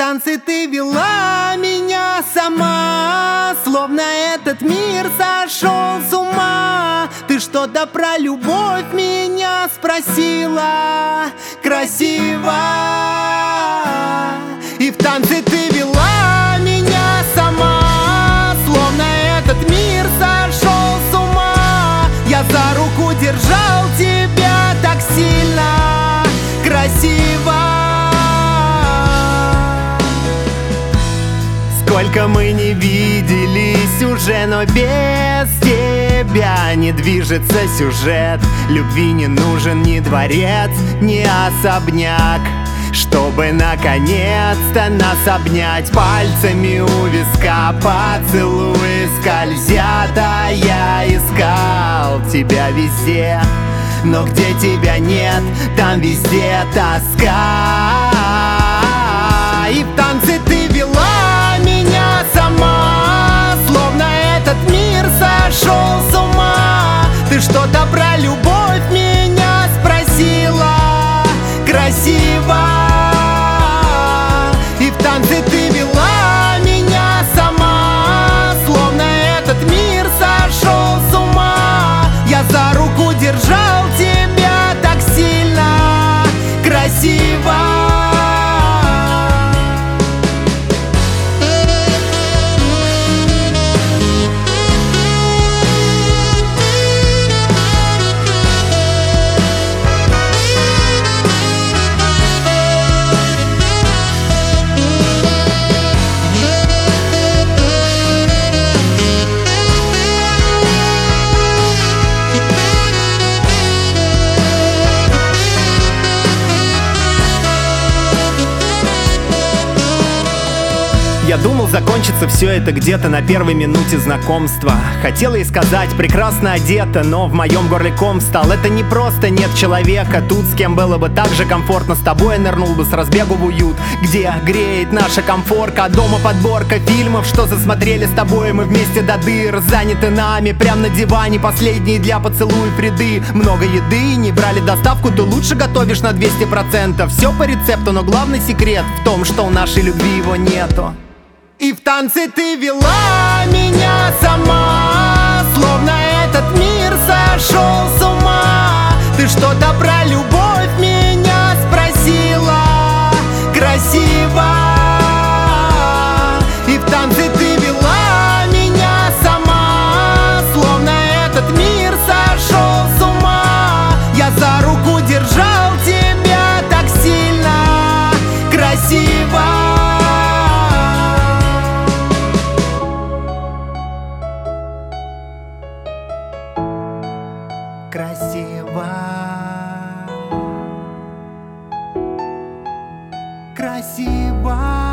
танцы ты вела меня сама, словно этот мир сошел с ума. Ты что-то про любовь меня спросила, красиво. И в танцы ты вела меня сама, словно этот мир сошел с ума. Я за руку держал тебя так сильно, красиво. Сколько мы не виделись уже, но без тебя не движется сюжет. Любви не нужен ни дворец, ни особняк, чтобы наконец-то нас обнять. Пальцами у виска поцелуи скользят, а я искал тебя везде, но где тебя нет, там везде тоска. И в танцы ты вела меня сама, словно этот мир сошел с ума. Ты что-то про любовь меня спросила, красиво. И в танцы ты вела меня сама, словно этот мир сошел с ума. Я за руку держал тебя так сильно, красиво. Я думал, закончится все это где-то на первой минуте знакомства. Хотела ей сказать, прекрасно одета, но в моем горле ком встал. Это не просто нет человека тут, с кем было бы так же комфортно. С тобой я нырнул бы с разбегу в уют, где греет наша комфорка. Дома подборка фильмов, что засмотрели с тобой мы вместе до дыр. Заняты нами, прям на диване, последние для поцелуев ряды. Много еды, не брали доставку, ты лучше готовишь на 200%. Все по рецепту, но главный секрет в том, что у нашей любви его нету. И в танцы ты вела меня сама, словно этот мир сошел с ума. Ты что-то про любовь меня спросила, красиво. И в танцы ты вела меня сама, словно этот мир сошел с ума. Я за руку держал тебя так сильно, красиво. Красиво, красиво.